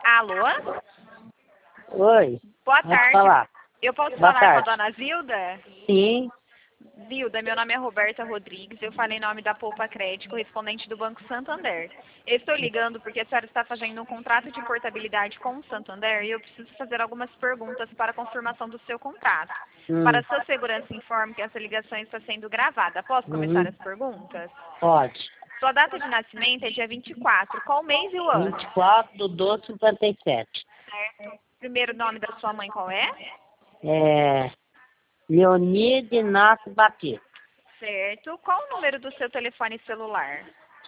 Alô? Oi, Boa pode tarde. falar. Eu posso Boa falar com a tarde. dona Zilda? Sim, Zilda, meu nome é Roberta Rodrigues, eu falei em nome da Poupa Crédito, correspondente do Banco Santander. Eu estou ligando porque a senhora está fazendo um contrato de portabilidade com o Santander e eu preciso fazer algumas perguntas para a confirmação do seu contrato. Para sua segurança, informe que essa ligação está sendo gravada. Posso começar as perguntas? pode. Sua data de nascimento é dia 24. Qual mês e o ano? 24/12/57. Certo. Primeiro nome da sua mãe qual é? É, Leonide Inácio Batista. Certo. Qual o número do seu telefone celular?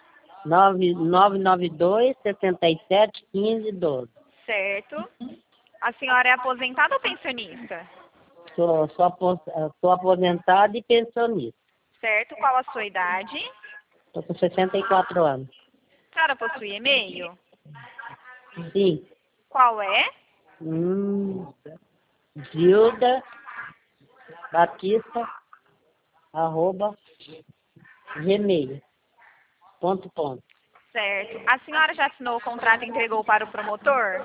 992-77-15-12. Certo. A senhora é aposentada ou pensionista? Sou aposentado e pensionista. Certo. Qual a sua idade? Estou com 64 anos. A senhora possui e-mail? Sim. Qual é? Gilda Batista @gmail.com. Certo. A senhora já assinou o contrato e entregou para o promotor?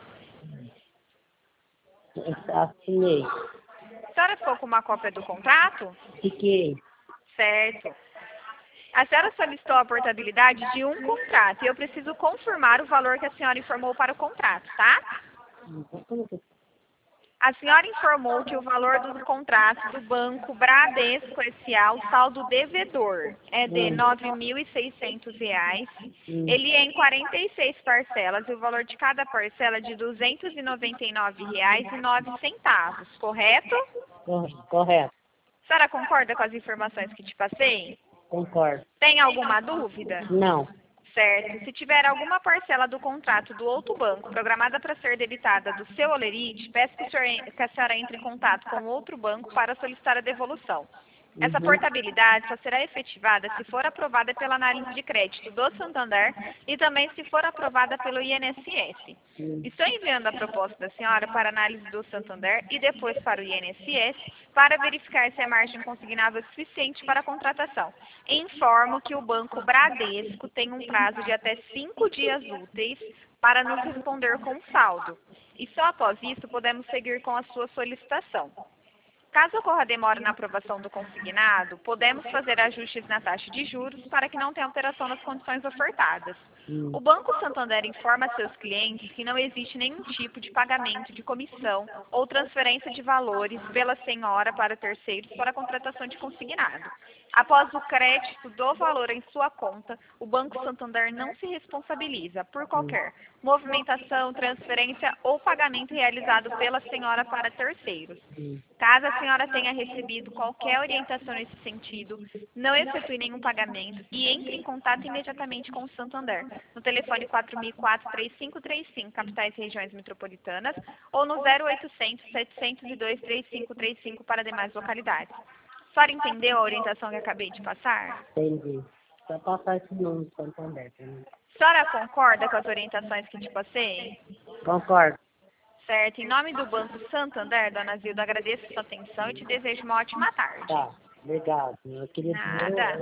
Assinei. A senhora ficou com uma cópia do contrato? Fiquei. Certo. A senhora solicitou a portabilidade de um contrato e eu preciso confirmar o valor que a senhora informou para o contrato, tá? A senhora informou que o valor do contrato do Banco Bradesco S.A., o saldo devedor, é de R$ 9.600. Ele é em 46 parcelas e o valor de cada parcela é de R$ 299,09, correto? Correto. A senhora concorda com as informações que te passei? Concordo. Tem alguma dúvida? Não. Certo. Se tiver alguma parcela do contrato do outro banco programada para ser debitada do seu holerite, peço que a senhora entre em contato com outro banco para solicitar a devolução. Essa portabilidade só será efetivada se for aprovada pela análise de crédito do Santander e também se for aprovada pelo INSS. Estou enviando a proposta da senhora para análise do Santander e depois para o INSS para verificar se a margem consignável é suficiente para a contratação. Informo que o Banco Bradesco tem um prazo de até 5 dias úteis para nos responder com saldo. E só após isso podemos seguir com a sua solicitação. Caso ocorra demora na aprovação do consignado, podemos fazer ajustes na taxa de juros para que não tenha alteração nas condições ofertadas. O Banco Santander informa a seus clientes que não existe nenhum tipo de pagamento de comissão ou transferência de valores pela senhora para terceiros para a contratação de consignado. Após o crédito do valor em sua conta, o Banco Santander não se responsabiliza por qualquer movimentação, transferência ou pagamento realizado pela senhora para terceiros. Caso a senhora tenha recebido qualquer orientação nesse sentido, não efetue nenhum pagamento e entre em contato imediatamente com o Santander, no telefone 4004-3535, capitais e regiões metropolitanas, ou no 0800-702-3535 para demais localidades. A senhora entendeu a orientação que acabei de passar? Entendi. Só passar esse número de Santander pra mim. A senhora concorda com as orientações que te passei? Concordo. Certo. Em nome do Banco Santander, dona Zilda, agradeço a sua atenção e te desejo uma ótima tarde. Tá. Obrigado. Eu queria Nada.